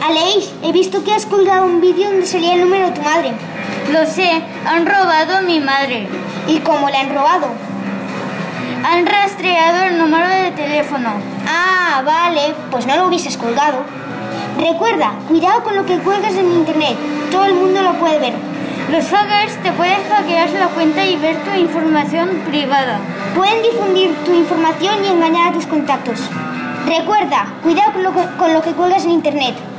Aleix, he visto que has colgado un vídeo donde salía el número de tu madre. Lo sé, han robado a mi madre. ¿Y cómo le han robado? Han rastreado el número de teléfono. Ah, vale, pues no lo hubieses colgado. Recuerda, cuidado con lo que cuelgas en internet. Todo el mundo lo puede ver. Los hackers te pueden hackear la cuenta y ver tu información privada. Pueden difundir tu información y engañar a tus contactos. Recuerda, cuidado con lo que cuelgas en internet.